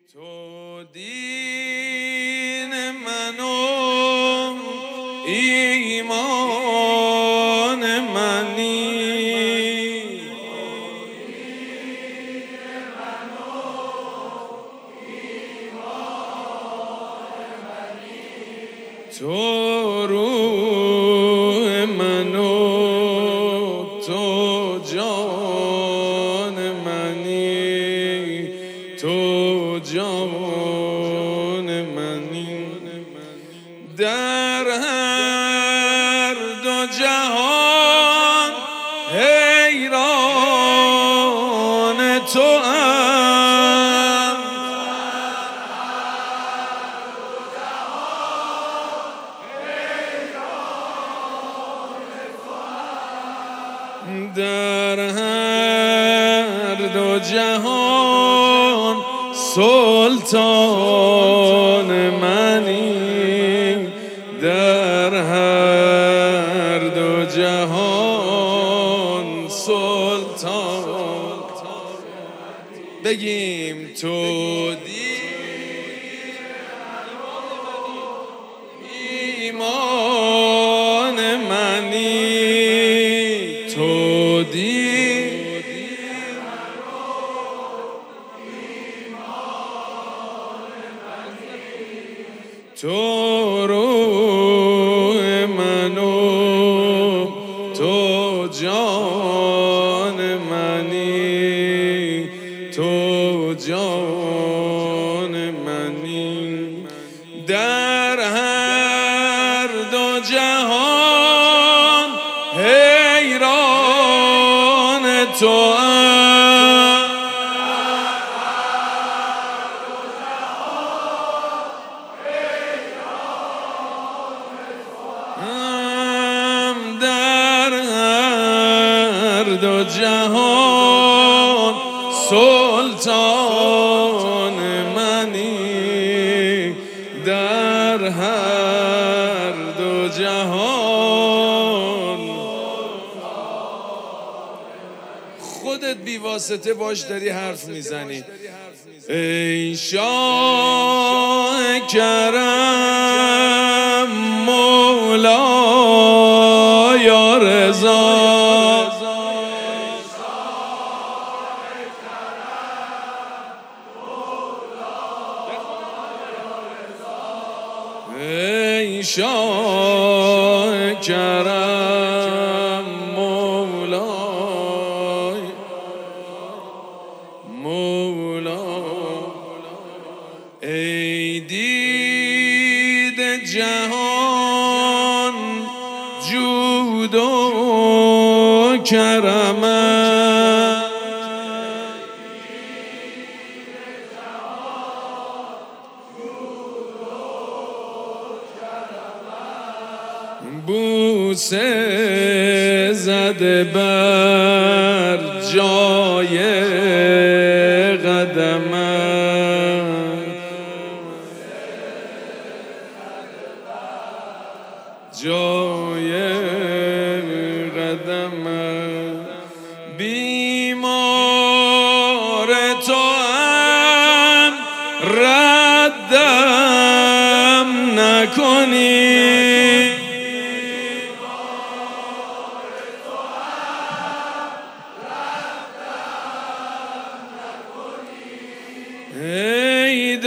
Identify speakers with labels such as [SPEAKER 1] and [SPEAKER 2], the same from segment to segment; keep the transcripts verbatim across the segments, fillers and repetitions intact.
[SPEAKER 1] تو دین منو ایمان منی، تو روح منو، تو جان منی، تو جان منی. در هر دو جهان حیران توام، در هر دو جهان سلطان منی، در هر دو جهان سلطان. بگیم تو ایمان منی، تو تو روح منو، تو جان منی، تو جان منی. در هر دو جهان حیران توام، در هر دو جهان سلطان منی، در هر دو جهان. خودت بی واسطه باش داری حرف میزنی. ای شاه کرم مولا یا رضا، ای شاه کرم مولا مولا، ای دید جهان جود و کرمت، بوسه زده بر جای قدمت، جای قدمت. بیمار توام ردم نکنی، ای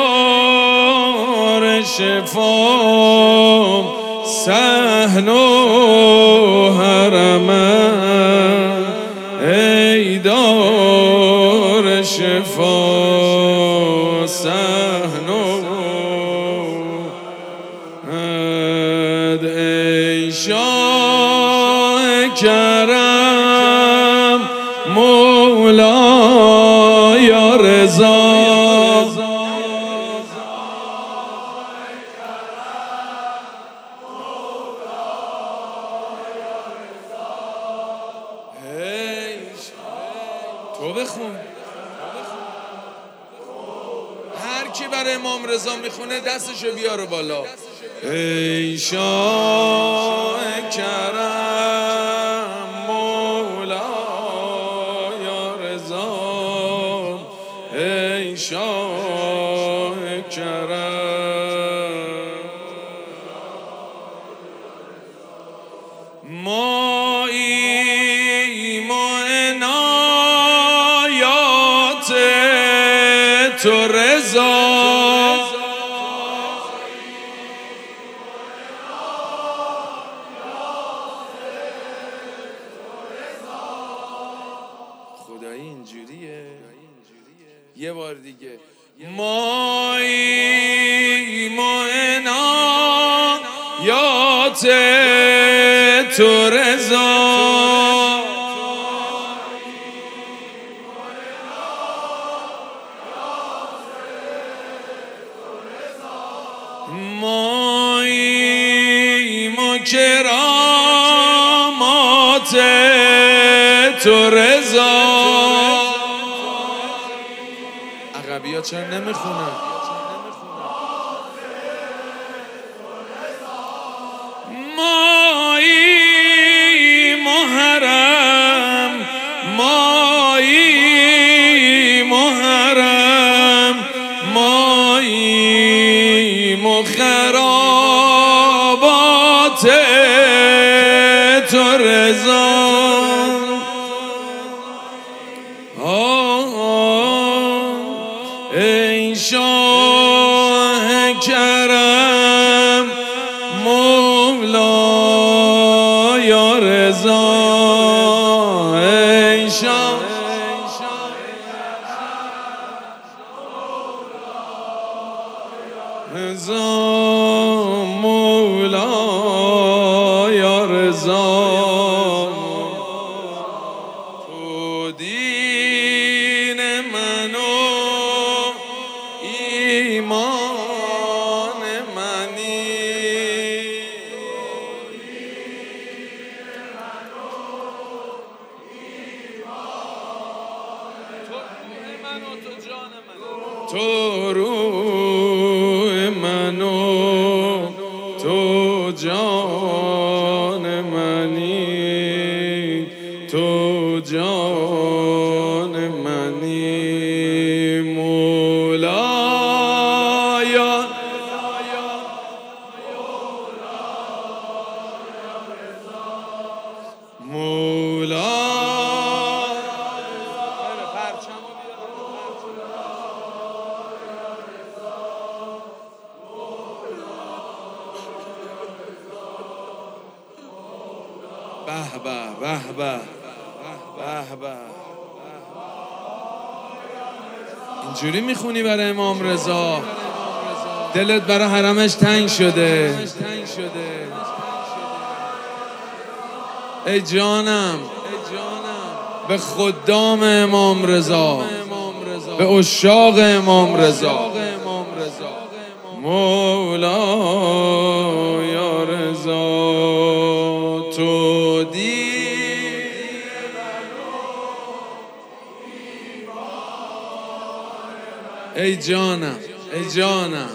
[SPEAKER 1] دار شفام صحن و حرمت، ای دار شفا صحن و حرمت، ای شاه کرم مولا یا رضا، تو بخون. هر کی برای امام رضا میخونه دستشو بیاره بالا. ای شاه کرم مولا یا رضا، ای شاه شاه کرم ماییم و عنایات تو رضا خدایی اینجوریه. یه بار دیگه ماییم و عنایات تو رضا ماییم و کرامات تو رضا. عقبی ها چرا نمیخونن؟ ماییم و حرم ماییم و حرم ماییم و خرابات تو رضا. ای شاه کرم مولا یا رضا ای شاه رضا مولا یا رضا تو دین منو ایمان منی تو روح من و تو جان منی تو جان منی مولایا مولا به به به به به به. اینجوری میخونی برای امام رضا؟ دلت برای حرمش تنگ شده؟ ای جانم به خدام امام رضا، به عشاق امام رضا، مولا یا رضا تو دی ای جانم ای جانم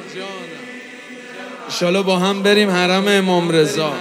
[SPEAKER 1] انشالله با هم بریم حرم امام رضا.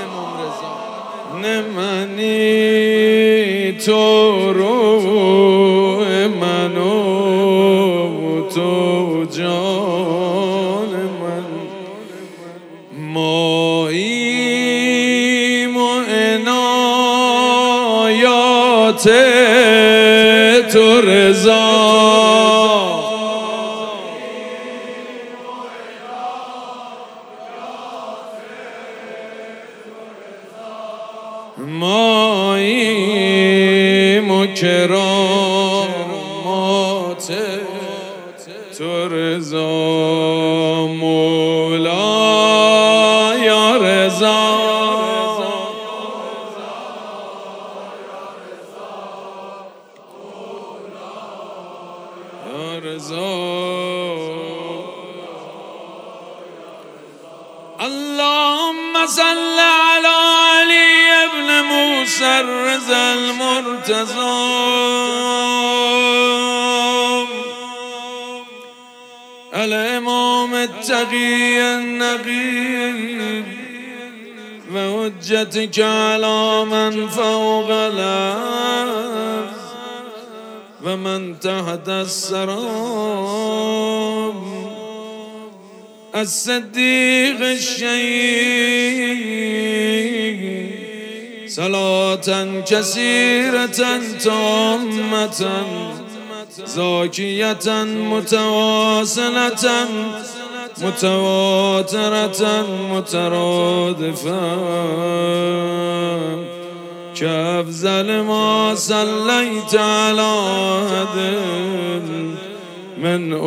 [SPEAKER 1] نمانی تو روح منو تو جان من ماییم و عنایات تو رضا ماییم و کرامات تو رضا مولا یا رضا یا رضا. اللهم صل على علي ابن موسى الرضا المرتضى الامام التقي النقي وحجتك على من فوق الارض و من تحت السراب الصدیق الشهید صلاة کثیرة تامة زاکیة متواصلة متواترة مترادفة كأفضل ما صليت على أحد من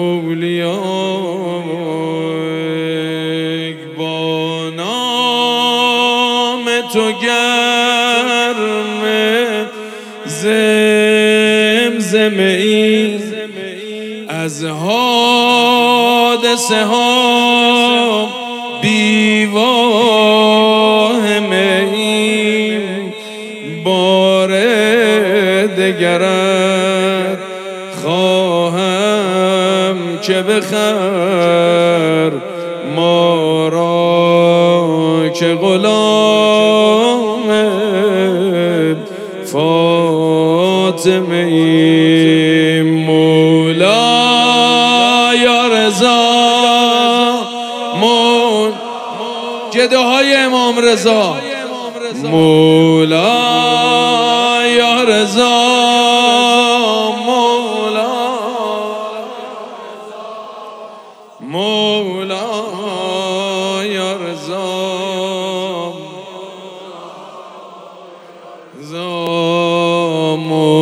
[SPEAKER 1] اولیائک. با نام تو گرم زمزمه ای از حادثه ها بیواهمه ایم. بار دگرت خواهم که بخر ما را که غلام فاطمه ایم. مولا یا رضا مول گده های امام رضا. مولا یا رضا مولا مولا یا رضا مولا